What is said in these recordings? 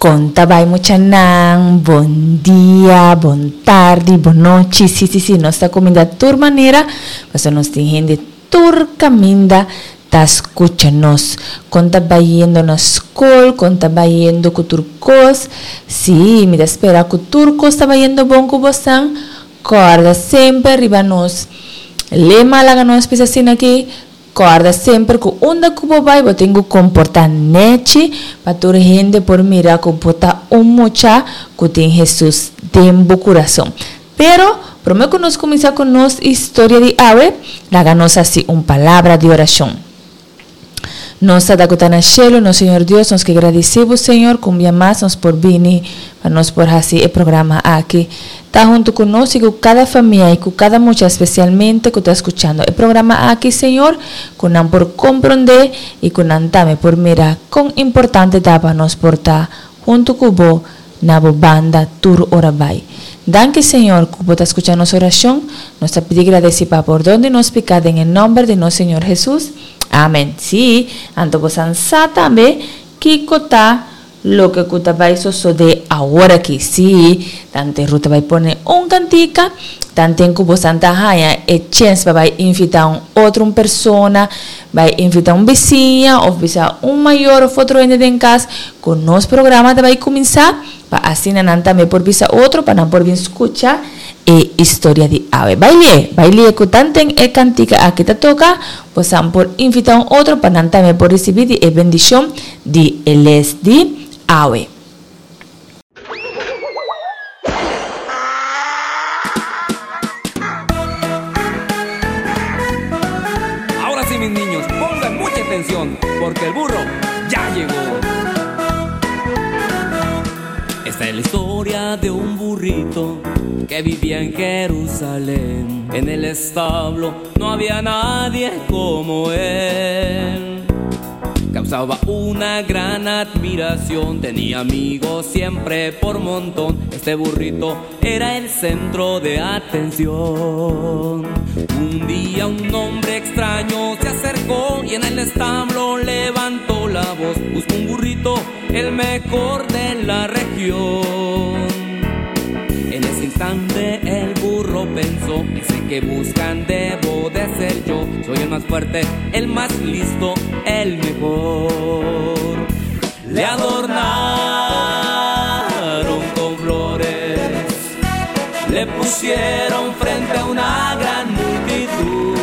Conta vai muchanan, bom dia, bom tarde, boa noite. Sim, nós está comendo a tua maneira, mas nós tem gente turca minda, tá escutando-nos. Conta vai indo na escola, conta vai indo com turcos. Sim, me dá espera que o turco está vai indo bom com você. Corda sempre arriba nós. Lema lá que nós pensamos aqui. Corda sempre que onde que vai, eu tenho que comportar nete para toda gente por mirar que bota mucha que tem Jesus dentro do coração. Pero, primeiro que nós começar com nossa história de ave, dá-nos assim uma palavra de oração. Nossa da cota na cielo, no Senhor Deus, nós que agradecemos, Senhor, com via mais nós por vir, para nós por fazer o programa aqui. Está junto conosco e com cada família e com cada mucha, especialmente que está escutando o programa aqui, Senhor, que não por compreender e que não também por mirar quão importante está para nós por estar junto com você na banda Tur Ora Vai. Danke, Senhor, que você está escutando nossa oração. Nós te pedimos agradecer por donde nos pecado em nome de nosso Senhor Jesus. Amén. Sí, anto bosan también que cota lo que cuta vai suceder ahora que sí, tante ruta vai poner un cantica, tante en cubo santa haya e chance vai invitar outra persona, vai invitar vizinha ou visitar maior ou outro ente en casa, con nos programa vai começar, para assim não também por visitar outro, para não por vir escuchar e história de ave. Baile que tanten e cantica aqui te toca, possam por invitar outro para também por receber a bendição de eles de ave. Ahora sí, mis niños, pongan mucha atención, porque el burro ya llegó. Esta es la historia de un burrito que vivía en Jerusalén. En el establo no había nadie como él. Causaba una gran admiración, tenía amigos siempre por montón. Este burrito era el centro de atención. Un día un hombre extraño se acercó y en el establo levantó la voz. Buscó un burrito, el mejor de la región. En ese instante el burro pensó, ese que buscan debo de ser yo. Soy el más fuerte, el más listo, el mejor. Le adornaron con flores, le pusieron frente a una gran multitud.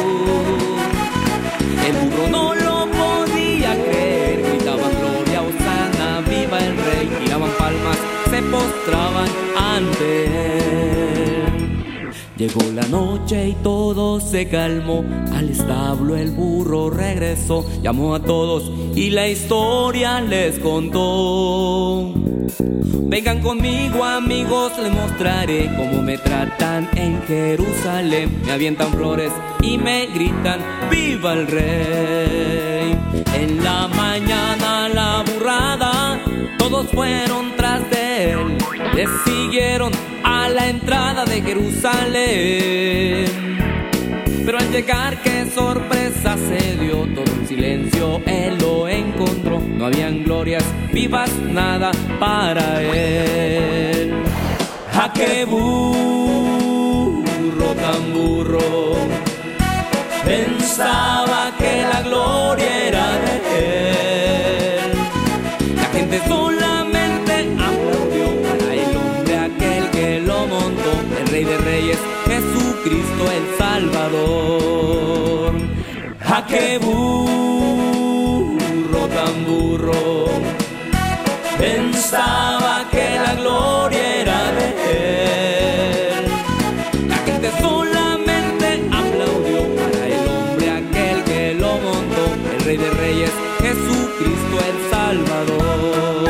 El burro no lo podía creer, gritaban gloria, hosana, viva el rey. Tiraban palmas, se postraban ante él. Llegó la noche y todo se calmó. Al establo el burro regresó, llamó a todos y la historia les contó. Vengan conmigo, amigos, les mostraré cómo me tratan en Jerusalén. Me avientan flores y me gritan ¡viva el rey! En la mañana la burrada, todos fueron tras de él. Le siguieron a la entrada de Jerusalén. Pero al llegar qué sorpresa se dio, todo en silencio él lo encontró. No habían glorias vivas, nada para él. ¡Ja, qué burro tan burro! Pensaba que la gloria era de él. La gente solamente aplaudió para el hombre aquel que lo montó, el Rey de Reyes, Jesucristo el Salvador. ¡Ja, qué burro tan burro! Pensaba que la gloria era de él. La gente solamente aplaudió para el hombre aquel que lo montó, el Rey de Reyes, Jesucristo el Salvador.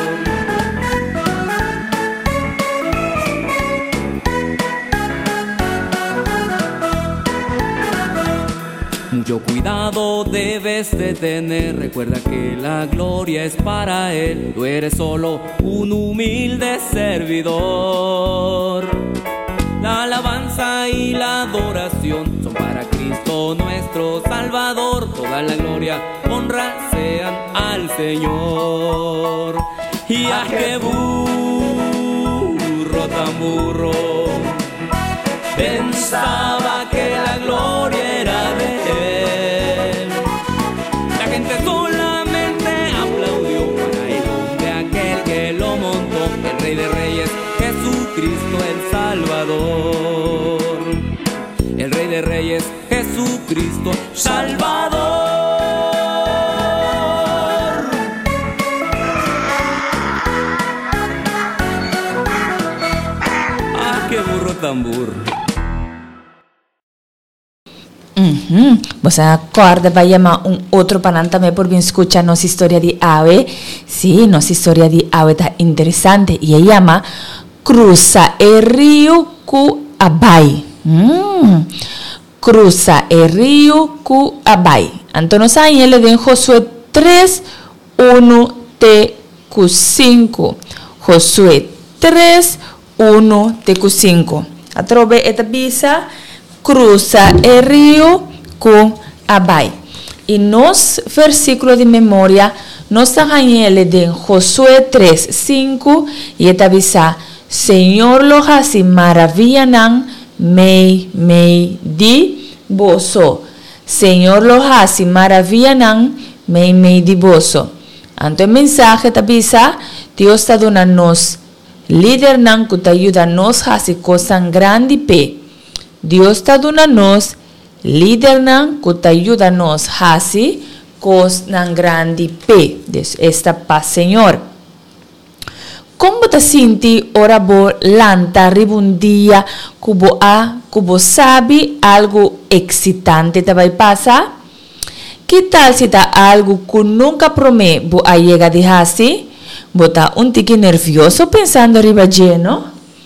Mucho cuidado debes de tener, recuerda que la gloria es para Él. Tú eres solo un humilde servidor. La alabanza y la adoración son para Cristo nuestro Salvador. Toda la gloria, honra sean al Señor. Ya que burro tan burro, pensaba que la gloria era de él. La gente solamente aplaudió para el hombre aquel que lo montó, el Rey de Reyes, Jesucristo el Salvador. El Rey de Reyes, Jesucristo Salvador. ¡Qué burro tan burro! Você acorda, vai chamar outro panan também por vir escutar nossa história de ave. Sim, nossa história de ave está interessante. E ele chama Cruza o Rio Cuabai. Cruza o Rio Cuabai. Então, nós aí ele tem Josué 3, 1-5. Josué 3, 1-5. A trove esta bisa cruza o rio Cuabai. E nos versículos de memória, nós estamos de Josué 3, 5, e esta bisa, Senhor lo hace maravillan mei di boso. Senhor lo hace maravillan mei di boso. Então, o mensagem esta bisa, Deus está dando nos líder nan que te ayuda nos a hacer cosas grande pe. Dios está dando nos líder nan que te ayuda nos a hacer cosas grande pe. Esta paz, Señor. Como te sientes ora bo lanta ribundia cubo sabe algo excitante te va a pasar? ¿Qué tal si está algo que nunca promete bo a llegar de hacer? Bota un tique nervioso pensando arriba lleno.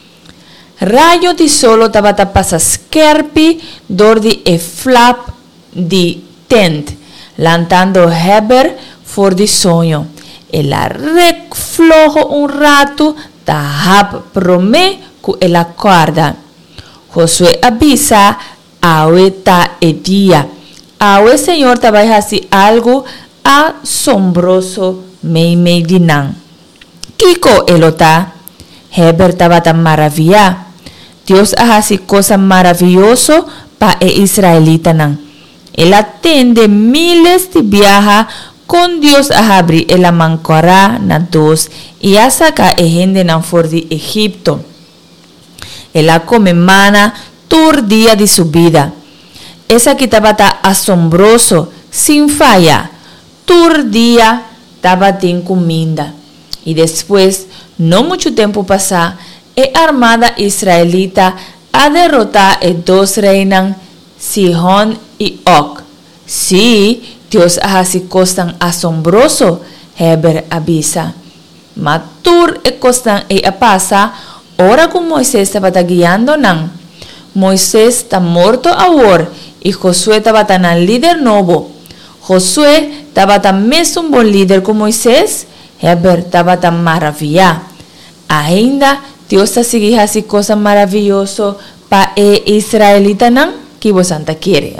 Rayo di solo tabata pasa scherpi dordi e flap di tent. Lantando Heber for di sogno. E la reflojo un rato tahap prome cu e la guarda. Josué avisa awe ta e dia. Awe Señor tabay hasi algo asombroso mei dinan. Kiko elota, Heber estaba tan maravilla. Dios hace cosas maravillosas para el israelita nan. Él atende miles de viajes con Dios a abrir el mancorá na dos y a sacar gente nan for de Egipto. Él come mana todo día de su vida. Esa que estaba tan asombroso, sin falla. Todo día estaba sin comida. Y después, no mucho tiempo pasa, la armada israelita a derrotar a dos reinas, Sihón y Og. Sí, Dios hace cosas asombrosas, Heber avisa. Matur e cosas e pasa, ahora como Moisés estaba guiando, Moisés está muerto ahora y Josué estaba tan líder nuevo. Josué estaba tan mesmo un buen líder como Moisés. Heber estaba tan maravillado. Ainda Dios está siguiendo así cosas maravillosas para el israelita que vos santa quiere.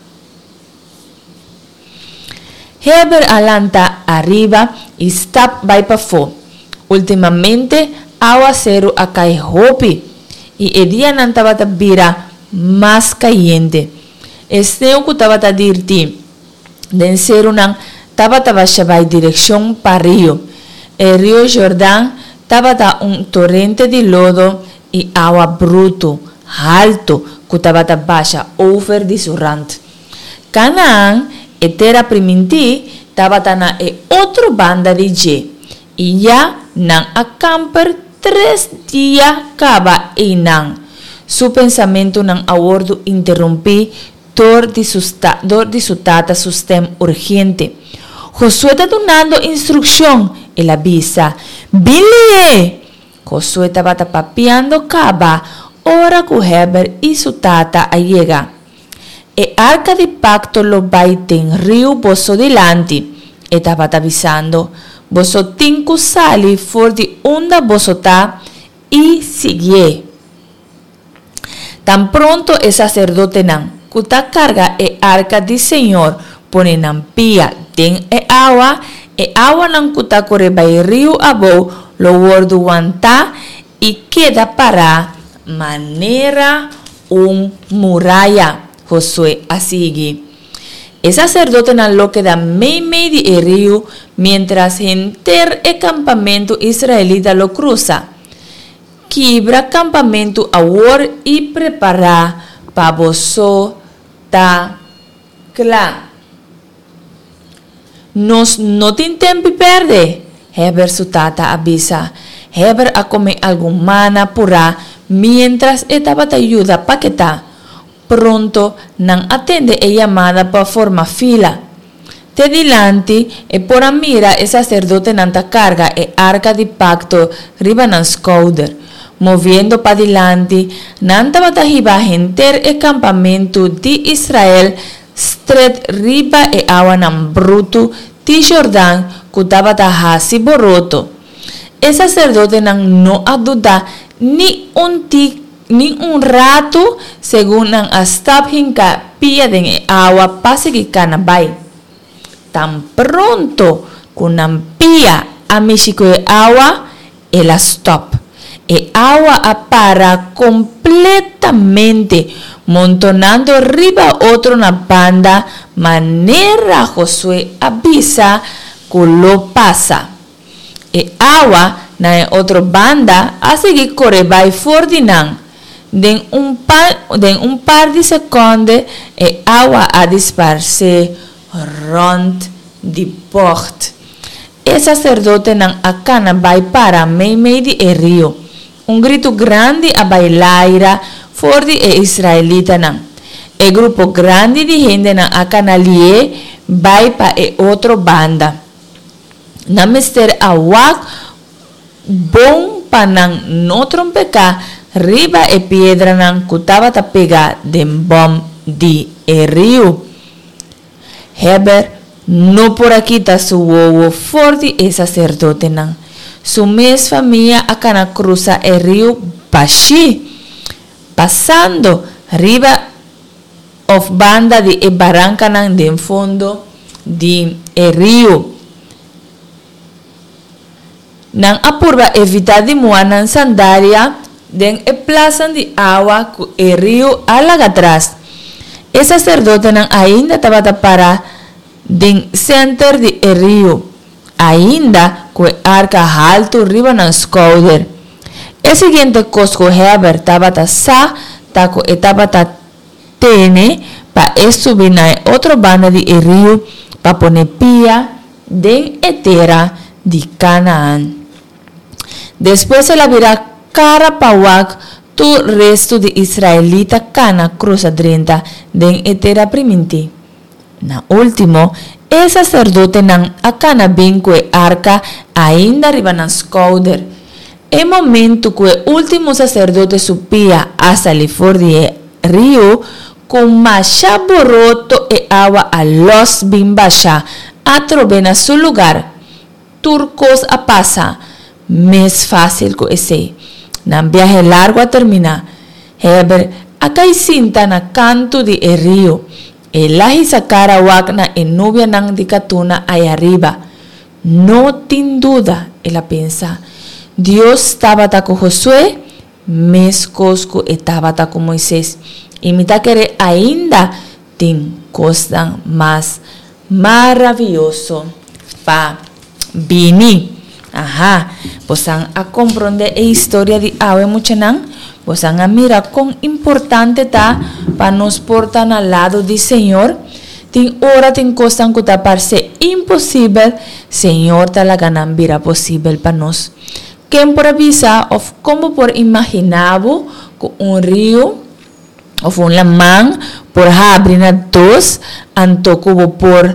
Heber alanta arriba y está vai para fo. Últimamente aguacero a caer hopi y el día não estaba vira más caliente. Este o que estaba dirti den ser una estaba chamando direção para rio. O rio Jordão estava um torrente de lodo e água bruto, alto, que estava baixa over de surrante. Canaã, a terra primitiva, estava na outra banda de G. E já não acamper 3 dias cava e não. Seu pensamento não abordo interrompi dor de su tata sistema urgente. Josué está dando instrucción. Él avisa, Billy. Josué estaba papeando cava, ora que Heber y su tata llega. El arca de pacto lo baite en río boso delante. Estaba avisando, boso tinku sali for de onda bosota y sigue. Tan pronto el sacerdote nan, que carga el arca del Señor, pone en pia den agua E agua nan kuta corre by rio abo lo wordo wanta y queda para manera muralla. Josué asigi. El sacerdote nan lo queda meio de rio mientras enter el campamento israelita lo cruza. Quibra campamento awor y prepara para boso ta cla. Nos no tin tempo perde. Heber su tata avisa. Heber a comer algo mana pura mientras estaba te ayuda paqueta. Pronto nan atende e llamada para forma fila. Te dilante e por a mira el sacerdote nan ta carga e arca de pacto riba nan scouder. Moviendo para adelante, nan ta batahiba enter el campamento de Israel stret riba e agua nan bruto ti Jordán kutaba ta hasi boroto. El sacerdote nan no aduda ni un rato según nan astap hinka pia den agua pasigi kanabay. Tan pronto kunan pia amishiko e agua el stop. El agua apara completamente montonando arriba otro na banda manera Josué avisa que lo pasa. El agua na otro banda hace que corre by fordinan. Den un par de segundos el agua a disparse rond de port. El sacerdote nan acana by para meio de rio. Un grito grande a bailaira for de israelita nan. El grupo grande de gente nan acana lie by pa e otro banda. Na mister awak bom pa nan no trompeca riba e piedra nan kutaba ta pega den bom de rio. Heber no por aquí ta su wowo for de sacerdote nan. Su mes familia acana cruza el río Bashi, pasando arriba of banda de barranca nan den fondo de el río. Nan apurba evitar de muanan sandalia den e plazan de agua el río alaga atrás. El sacerdote nan ainda tabata para den center de el río. Ainda que arca alto riba nan scouder. El siguiente cosco Heber tabata sa taco etabata tene pa subir na otro banda de el río pa poner pia den etera de Canaán. Después se la virá cara pawak tu resto de israelita cana cruza 30 den etera priminti. Na último, el sacerdote nan acana binque arca ainda arriba nan scouder. El momento que el último sacerdote supía hasta el de río, con masha boroto e agua a los bimbasha, atrovena su lugar. Turcos a pasa, más fácil que ese. Nan viaje largo a terminar. Heber, acá hay cinta na canto de el río. El lahi sakara wakna en nubia nang dikatuna ahí arriba. No tin duda, ela pensa. Dios estaba con Josué, mes cosco estaba con Moisés. Y mita querer ainda tin cosa más maravilloso pa vini. Ajá, posan a comprender la historia de Awe Muchanang. Posan a mirar con importante ta para nos portar al lado del Señor. Tin hora tin cosas que te parece imposible, Señor te la ganan vira posible para nos. Quem por avisar of como por imaginavo con un río of un lamang por abrina dos antocubo por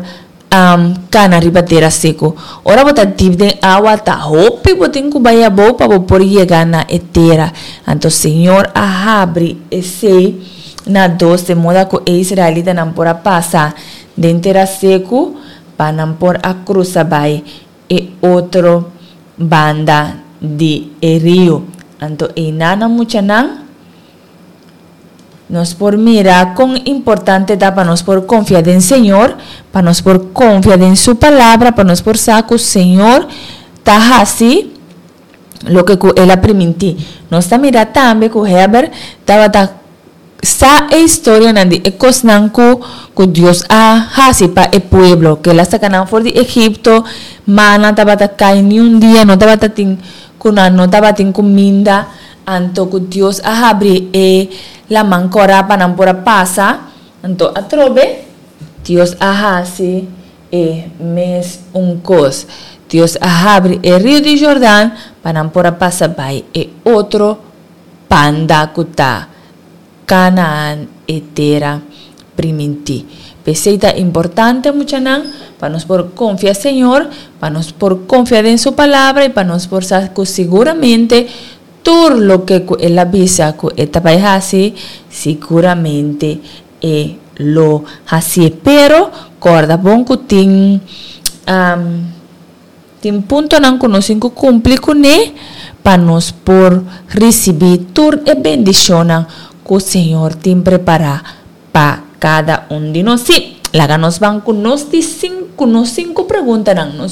cana ribatera seco. Ora bota tip de agua ta hopi botin kubaya bo pa bo por llegar na etera. Anto Señor abre ese na dos de moda ko israelita nan por a pasa de entera seco pa nan por a cruza bay e otro banda de río. Anto inana mucha nan nos por mira cuán importante está para nos por confiar en Señor, para nos por confiar en su palabra, para nos por saco Señor, está así lo que él ha permitido. Nos está mira también que Heber estaba sa historia nandi ekosnan ku Dios hasi pa el pueblo que la sacanan for de Egipto, mana tabata kai ni un día, no tabata tin kuna no tabatin kuminda anto ku Dios abri la mancora panampora pasa anto atrobe Dios hasi mes un cos Dios abri el río de Jordán panampora pasa by otro panda kuta Canaán etera primiti. Peseita importante muchanan para nos por confiar Señor, para nos por confiar en su palabra y para nos por saber seguramente todo lo que él avisa que esta país así seguramente lo hace. Pero corda bon que tin punto nan conocen que cumplir con para nos por recibir toda bendición que el Señor te prepara para cada uno de nosotros. Sí, la nos van con nos cinco preguntas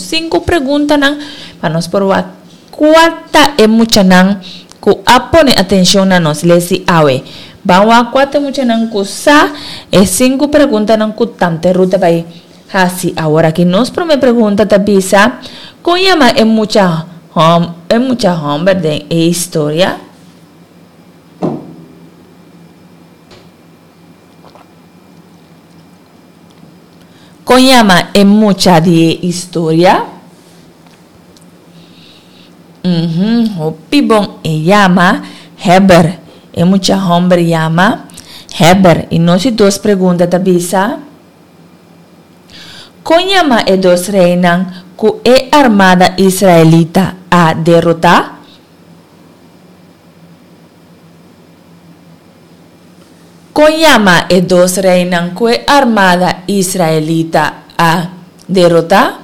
para nos probar cuánta es mucha nan que pone atención a nos les si awe. Vamos a cuánta mucha nan que sa es 5 preguntas nan que tante ruta para así. Ahora que nos me pregunta tabisa, ¿cómo llama es mucha hombre de historia? Koyama es mucha de historia. Pibon llama Heber. Es mucha hombre llama Heber. Y no si 2 preguntas tabisa. Koyama es 2 reinan que es armada israelita a derrotar. Koyama es 2 reinan que armada israelita a derrotar.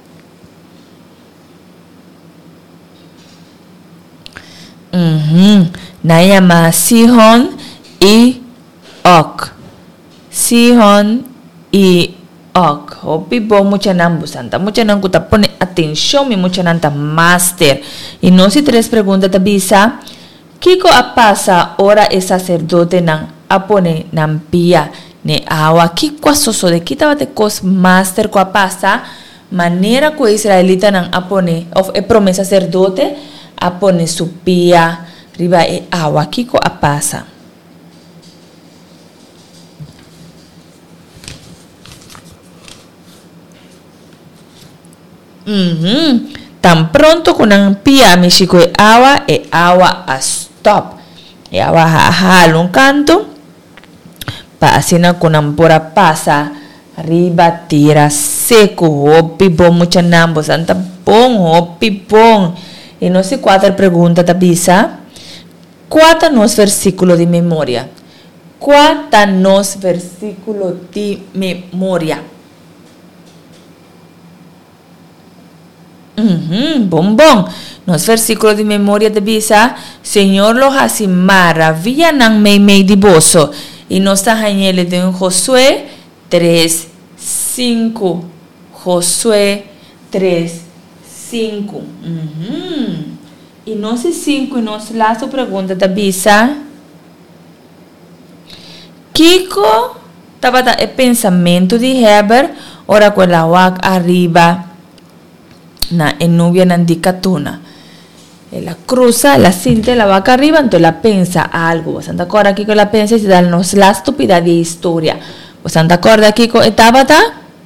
Nayama Sihon y Og. Sihon y Og. Hopi bo mucha nan busanta. Mucha nan kuta pone atención mi mucha nan ta master. Y no si 3 preguntas tabisa. Kiko a pasa ora es sacerdote nan apone nampia ne awa kikwa soso de kitabate kos master kwa pasa manera ko israelita nan apone of promesa sacerdote apone supia riba awa kiko a pasa. Tan pronto kunang pia mishiko awa a stop awa halong kanto pa asina kunang pura pasa riba tira seco hopi bom mucha nambo santa bom hopi bom. Y no sé 4 preguntas tabisa. Cuántanos versículo de memoria. Cuántanos versículo de memoria. Bombón. Nos versículo de memoria tabisa. Señor lo hace maravilla nan mei diboso. Y nos está hañele de un Josué 3:5. Josué 3:5. Y no sé 5 y nos la su pregunta tabisa. Kiko tabata el pensamiento de Heber ora con la wak arriba na enubia nandicatuna. La cruza, la cinta, la vaca arriba, entonces la pensa algo. ¿Santa acuerda aquí con la pensa y se da nos la estúpida de historia? ¿Santa acuerda aquí con etabata?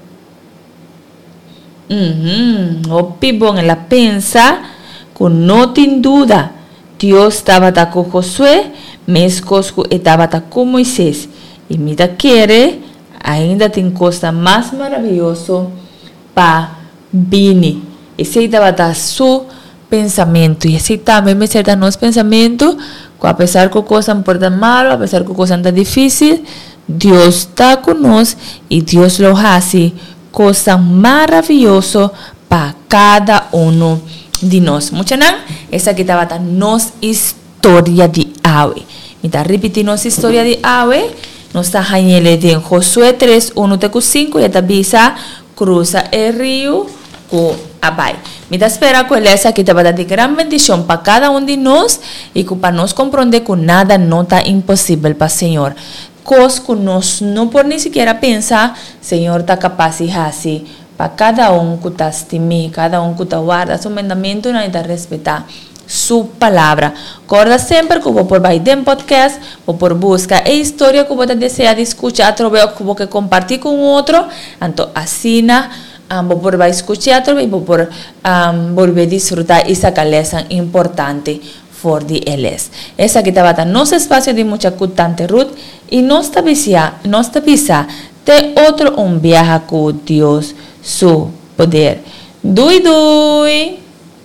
Opibon en la pensa, con no tin duda, Dios tabata con Josué, mescos con etabata con Moisés. Y mira quiere, ainda tin cosa más maravilloso pa vini. Ese tabata su pensamiento y así también me cerca nos pensamiento que a pesar que cosas importan malo, a pesar que cosas tan difícil, Dios está con nosotros y Dios lo hace cosas maravillosas para cada uno de nosotros. Mucha nan, esa que estaba nos historia de hoy. Me está repitiendo nuestra historia de ave. Nos está hañele en Josué 3, 1 te 5 y esta visa cruza el río con Abai. Me está espera que esa que te va a dar de gran bendición para cada uno de nosotros y que para nos comprender que nada no está imposible para el Señor. Cosas que nos no por ni siquiera pensar, Señor está capaz de hacer para cada uno que está estimado, cada uno que está guarda su mandamiento y no está respetar su palabra. Recuerda siempre que vos por Biden Podcast, vos por buscar e historia que vos desea de escuchar, através que vos que compartir con otro, entonces así vos por va escuchar y vos por volver a disfrutar esa caleza importante for the LS. Esa que estaba en nuestro espacio de mucha cutante Ruth y nos pisa de otro un viaje con Dios, su poder. Dui dui.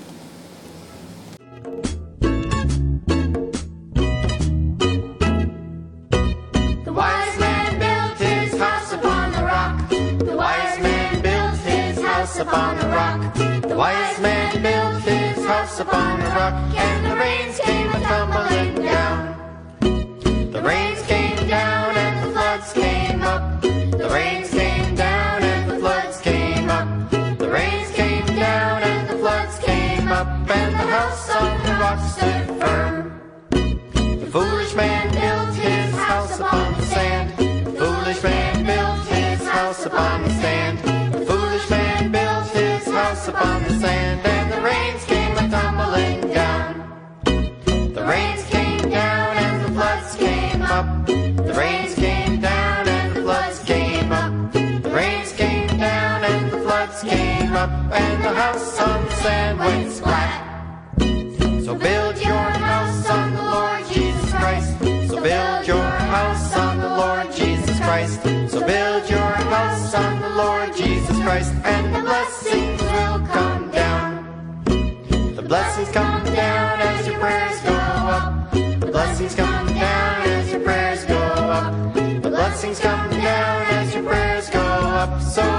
Upon a rock, the wise man built his house upon a rock, and the rains came a tumbling down. The rains came down and the floods came up. The rains came down and the floods came up. The rains came down and the floods came up, and the house on the rock stood firm. The foolish man built his house upon the sand. The foolish man built his house upon the sand. The foolish man built his house upon the sand, and the rains came a tumbling down. The rains came down and the floods came up. The rains came down and the floods came up. The rains came down and the floods came up, and the house on the sand went splat. So build your house on the Lord Jesus Christ. So build your house on the Lord Jesus Christ. So build your house on the Lord Jesus Christ, and the blessings will come down. The blessings come down as your prayers go up. The blessings come down as your prayers go up. The blessings come down as your prayers go up. So